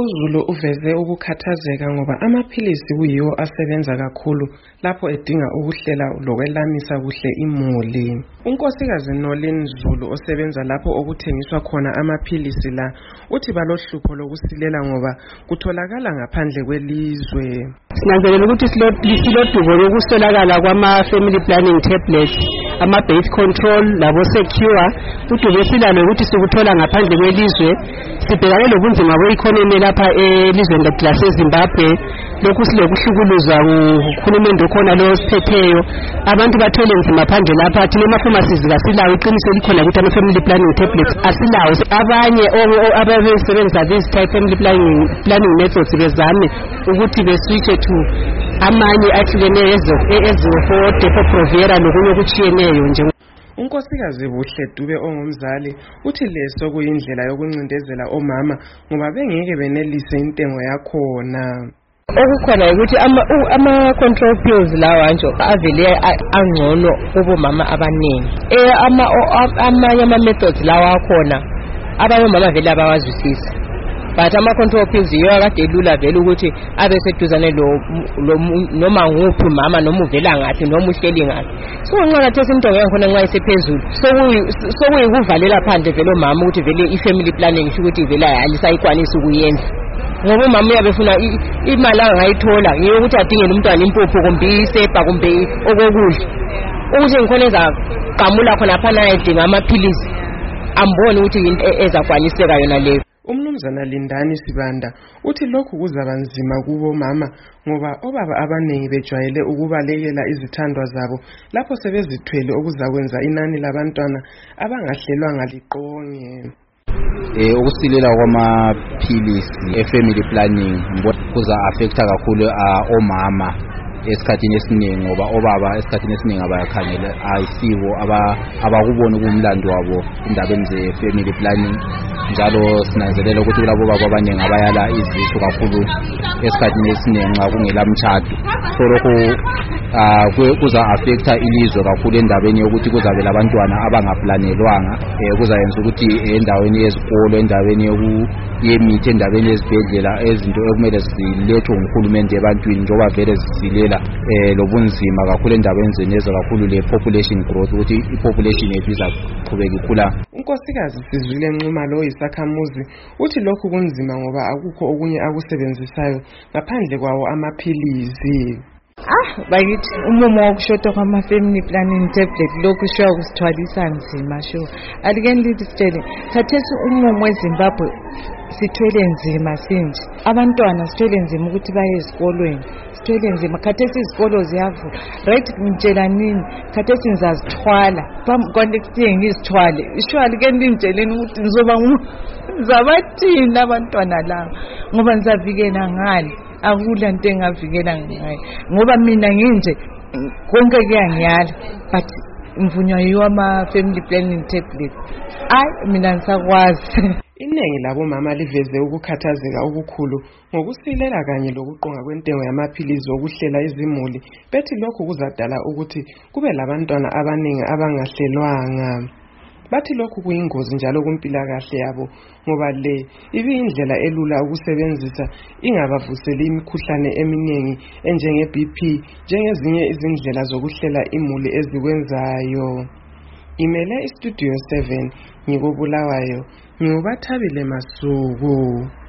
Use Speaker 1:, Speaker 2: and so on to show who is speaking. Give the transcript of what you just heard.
Speaker 1: uZulu uveze ukukhathazeka ngoba amaphilisi kuyiwo asebenza kakhulu lapho edinga ukuhlela lokwelamisa kuhle imuli. Unkosikazi Nolin Zulu osebenza lapho okuthengiswa khona amaphilisi la uthi balohlupho lokusilela ngoba kutholakala ngaphandle kwelizwe.
Speaker 2: Sinanzelela ukuthi silodubo lokuswelakala kwama-family planning tablets, ama-birth control labo secure. Udubo silalo ukuthi sikuthola ngaphandle kwelizwe. Sibhekane lobunzima be-economy lapha elizweni laseZimbabwe. Lokhu silokuhlukuluzwa nguhulumende okhona lo osiphetheyo. Abantu bathwele nzima phandle lapha. Thina ema-pharmacies kasilawo iqiniso likhona ukuthi ama-family planning tablets asilawo. Abanye ababesebenzisa this type family planning methods bezame ukuthi beswitche to amanye ahlukeneyo ezo-Depo-Provera lokunye okutshiyeneyo nje.
Speaker 1: Unkosikazi Buhle Dube ongumzali uthi leso kuyindlela yokuncindezela omama ngoba bengeke benelise intengo yakhona.
Speaker 3: Okukhona ukuthi ama-control pills lawa nje avele angcono kubomama abaningi. Amanye ama-methods lawa akhona abanye omama vele abawazwisisi. But ama-control pills yiyo akade lula vele ukuthi abe seduzane noma nguphi mama noma uvela ngaphi noma uhleli ngaphi. So nqakathesa into yakhona nxa isephezulu sokuyikuvalela phandle vele omama ukuthi vele i-family planning isho ukuthi vele ayisayikwanisa ukuyenza. Ngoba umama uyabefuna imali angayithola yiyo ukuthi adingele umntwana impuphu kumbe isepa kumbe okokudla. Ukuthi ngikhoneza qamula khona phana edinga amaphilisi amboni ukuthi into ezakwaniseka yona leyo.
Speaker 1: Umnumzana Lindani Sibanda uthi lokhu kuzaba nzima kubo mama ngoba obaba abaningi bejwayele ukubalekela izithandwa zabo lapho sebezithwele okuzakwenza inani labantwana abangahlelwanga liqonge.
Speaker 4: Ukusilela kwamaphilisi e-family planning kuza affecta kakhulu omama esikhathini esiningi ngoba obaba esikhathini esiningi abayakhangela ayisibo abakubona kumlando wabo indabeni ze-family planning. Njalo sinanzelela ukuthi kulabo baba abaningi abayala izisu kakhulu esikhathini esiningi nxa kungela mtshado. So lokho kuza affecta ilizwe kakhulu endabeni yokuthi kuzabe labantwana abangaplanelwanga. Kuzayenza ukuthi endaweni yezikolo, endaweni yemithi, endaweni yezibhedlela ezinto ekumele zilethwe nguhulumende ebantwini njengoba vele zisilela lobunzima kakhulu endaweni zenyezo kakhulu le-population growth ukuthi i-population yethu izaqhubeka ikhula.
Speaker 1: Unkosikazi Sizwile Ncuma lo yisakhamuzi uthi lokhu kunzima ngoba akukho okunye akusebenzisayo ngaphandle kwawo amaphilisi.
Speaker 5: Bakithi umumo wokushoda kwama-family planning tablet lokhu sho kusithwalisa nzima sho. Alikeni lithi sitshele thathesi umumo weZimbabwe sithwele nzima sinje. Abantwana sithwele nzima ukuthi baye ezikolweni. Sithwele nzima khathesi izikolo ziyavula. Right ngitshela nini khathesi ngizazithwala. Phambi kuthi ngizithwale. Isho alikeni lintshele ukuthi ngizobathini abantwana laba ngoba ngizavikela ngani. Akula nto engavikela ngayo ngoba mina nginje konke kuyangiyala but ngivunywa yiwo ama-family planning tablet. Mina ngisakwazi.
Speaker 1: Iningi labo mama liveze ukukhathazeka okukhulu ngokusilela kanye lokuqonga kwentengo yamaphilisi okuhlela izimuli bethi lokhu kuzadala ukuthi kube labantwana abaningi abangahlelwanga. Bathi lokhu kuyingozi njalo kumpilakahle yabo ngoba le ibiyindlela elula ukusebenzisa ingabavuseli imikhuhlane eminingi enjenge-BP njengezinye izindlela zokuhlela imuli ezikwenzayo. Imele iStudio 7 ngikubulawayo ngiubathabile Masuku.